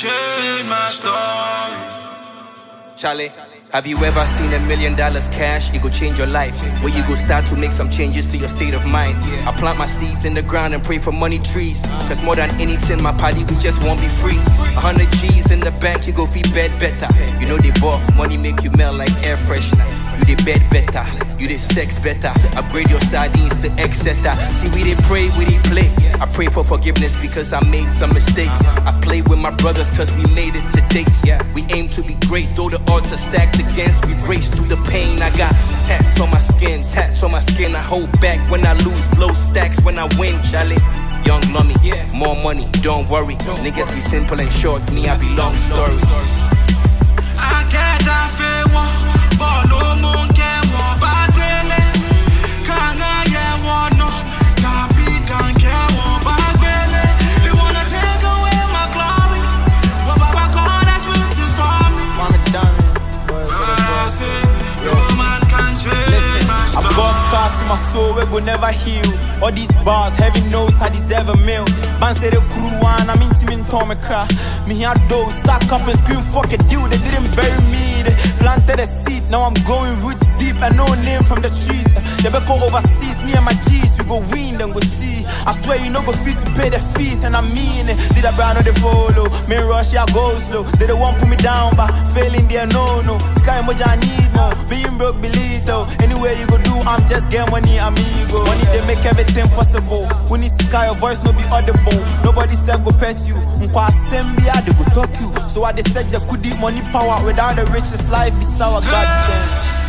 change my story. Charlie, have you ever seen $1 million cash? It go change your life. Where you go start to make some changes to your state of mind. I plant my seeds in the ground and pray for money trees. Cause more than anything, my party, we just won't be free. 100 G's in the bank, you go feed bed better. You know they buff, money make you melt like air freshener. You they bed better, you they sex better. Upgrade your sardines to etc. See, we they pray, we they play. I pray for forgiveness because I made some mistakes. I play with my brothers cause we made it to date. We aim to be great, though the odds are stacked against. We race through the pain. I got tats on my skin, tats on my skin. I hold back when I lose, blow stacks when I win, Charlie. Young lummy, more money, don't worry. Niggas be simple and short, me I be long story. I get that favor, but no one can walk by daily. Can't I get one no? That beat don't care one by daily. They wanna take away my glory, but Baba God has waiting for me. Mama done, boy, No man can change my I story. bust scars to my soul, we will never heal. All these bars, heaven knows I deserve a meal. Man say the crew one, I'm intimate, Tommy cry. Me here those stack up and scream, fuck a deal. They didn't bury me, they planted a seed. Now I'm going roots deep and no name from the street. They better go overseas, me and my G's, we go win and go see. I swear you no go fit to pay the fees, and I mean it. Did I brand or they follow? Me rush, I go slow. They don't want put me down, but failing there, no. Sky emoji, I need more. Being broke, be little. Anywhere you go do, I'm just get money, amigo. Money, they make everything possible. When you sky, your voice no be audible. Nobody said go pet you. Nkwa assembly, they go talk you. So I they said they could eat money power. Without the richest life, it's our goddamn.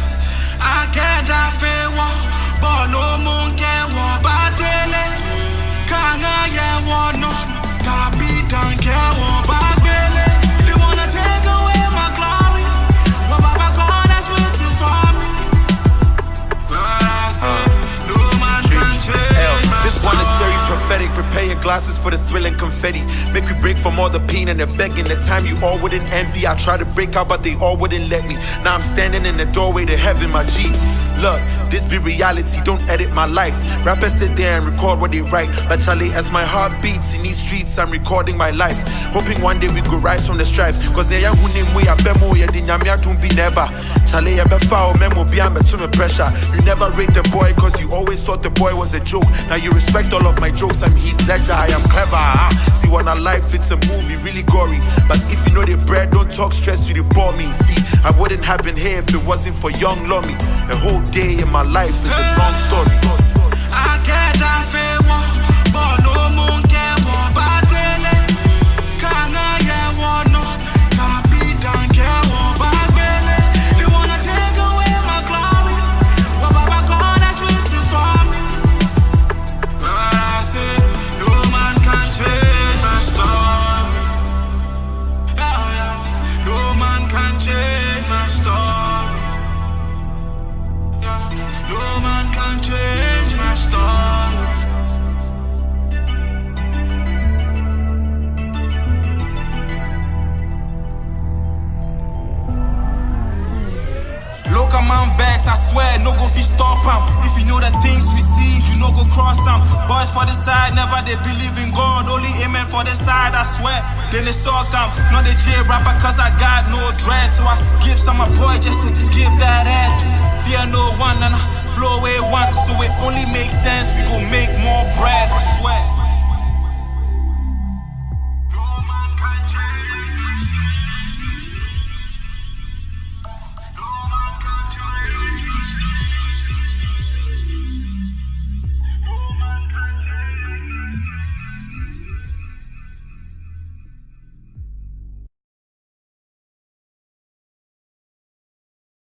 I get that favor, but no one can walk by daily. Can't I get one no? That beat don't care one by daily. They wanna take away my glory, but Baba God has waiting for me. But I say, no man can change my This one is very story. prophetic. Prepare your glasses for the thrill and confetti. Make we break from all the pain and the begging. The time you all wouldn't envy. I tried to break out, but they all wouldn't let me. Now I'm standing in the doorway to heaven, my G. Look, this be reality, don't edit my life. Rappers sit there and record what they write. But Charlie, as my heart beats in these streets, I'm recording my life. Hoping one day we could rise from the strife. Cause they are who name we are bemo, ya dinyamia don't be never. Charlie, ya be foul, memo be I'm to pressure. You never rate the boy, cause you always thought the boy was a joke. Now you respect all of my jokes, I'm Heath Ledger, I am clever. See, when I life, it's a movie, really gory. But if you know the bread, don't talk stress, you bore me. See, I wouldn't happen here if it wasn't for young Lummy. The whole day in my life is a long story. I get that favor, but no one can walk by daily. Can't I get one no? That beat don't care one by daily. They wanna take away my glory, but Baba God has waiting for me. But I say, no man can change my story. No man can change my story. No man can change my story. Local man vex, I swear, no go fish stop am. If you know the things we see, you no go cross am. Boys for the side, never they believe in God. Only amen for the side, I swear. Then they suck am. Not the J rapper, cause I got no dread. So I give some my boy just to give that head. Fear no one and I flow away once, so it only makes sense. We gon' make more bread, I swear.